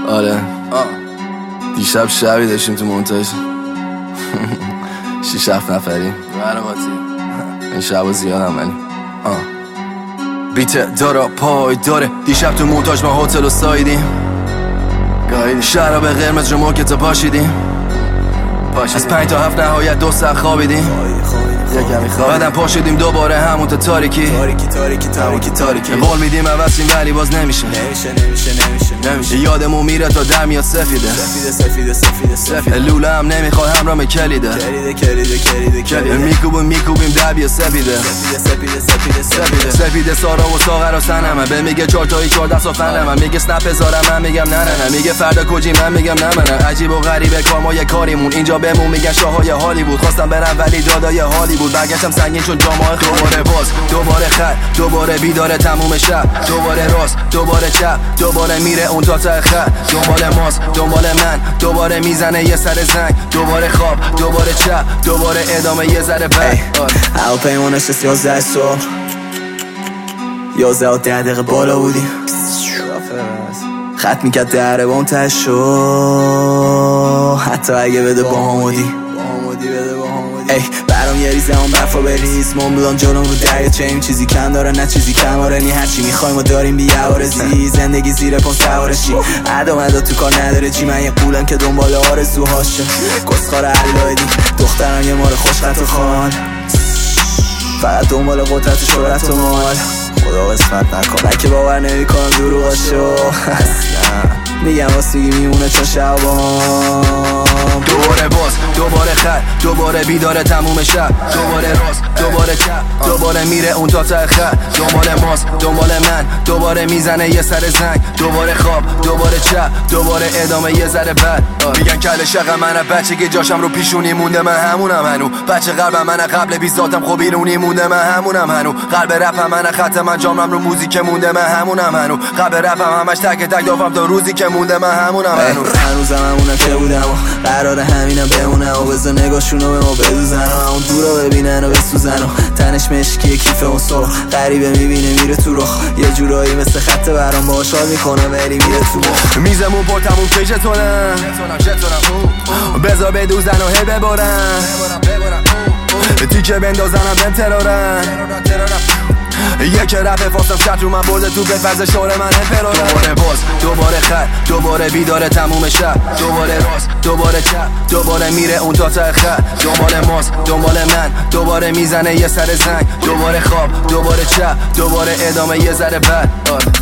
آره دیشب شبی داشتیم تو مونتاژ 6-7 نفری این شبا زیادم ولی بیت دارا پای داره. دیشب تو مونتاژ ما هتل و سایدیم، شراب قرمز رو موکت پاشیدیم. از 5 تا 7 نهایت 2 ساعت خوابیدیم. بعدم پاشیدیم دوباره همون تا تاریکی. قول میدیم عوضیم ولی باز نمیشه. یادمون میره تا در میاد سفیده. لوله هم نمیخواد همراه کلیده. میکوبیم در بیا سفیده. سفیده سارا و ساغر و سنمه. به میگه 4 تایی 14 سا فنمه. میگه سنپ بذارم من میگم نه. میگه فردا کجی من میگم نه. عجیب و غریبه کار ما یه کاریمون. اینجا بهمون میگن شاهای هالیوود. خواستم برم ولی دادای حالی بود. برگشتم سنگین چون جامعه دوباره باز دوباره خط دوباره بیداره تموم شب. دوباره راست دوباره چپ دوباره میره اون تا ته خط. دنبال ماست دنبال من دوباره میزنه یه سر زنگ. دوباره خواب دوباره چپ دوباره ادامه یه ذره بعد. هواپیما نشست 11 صبح 11 و 10 دقیقه بالا بودیم. خط میکرد دره با اون تشو. حتی اگه بده با همودی برام یه ریزه اون برفا بریز. من بودم جلوم رو دریا چیم. چیزی کم داره نه چیزی کم آره نی. هرچی میخوایم و داریم بی‌عوارضی. زندگی زیر پا سوارشی. عدا تو کار نداره چی. من یه قولم که دنبال آرزوهاشه. کسخار علایدی دخترم یه مار خوش خط و خان. فقط دنبال قدرت و شهرت و مال. خدا قسمت نکن که باور نمی کنم دروغاشو. میگم واسگی میمونه چون شبام. دوباره باز دوباره خط دوباره بیداره تموم شب. دوباره راست دوباره چپ دوباره میره اون تا ته خط. دنبال ماست دنبال من دوباره میزنه یه سر زنگ. دوباره خواب دوباره چپ دوباره ادامه یه ذره بعد. میگن کل شقه منه بچگی جاشم رو پیشونی مونده. من همونم هنو بچه قلبم منه قبل 20 ذاتم خب بیرونی مونده. من همونم هنو قلب رپم منه خط من جامم رو موزیک مونده. من همونم هنو قلب رپم همش تک تک دافم تا روزی که مونده. من همونم هنو هنوزم همونم که بودم و قراره همینم بمونه. و بذار نگاهشونو به ما بدوزن و اون دورو ببینن و بسوزن. و تنش مشکی کیف اون سرخ غریبه میبینه میره تو رخ. یه جورایی مثل خط برام باهاش حال میکنه ولی میره تو مخ. میزمون پر تموم که جتونم بذار بدوزن و هی ببارن. تیکه بندازنم بهم ترارن. یک رفه فاستم شد رو من برده تو بفرز شعر من امپرارم. دوباره باز دوباره خط دوباره بیداره تموم شب. دوباره راست دوباره چپ دوباره میره اون تا ته خط. دنبال ماست دنبال من دوباره میزنه یه سر زنگ. دوباره خواب دوباره چپ دوباره ادامه یه ذره بعد.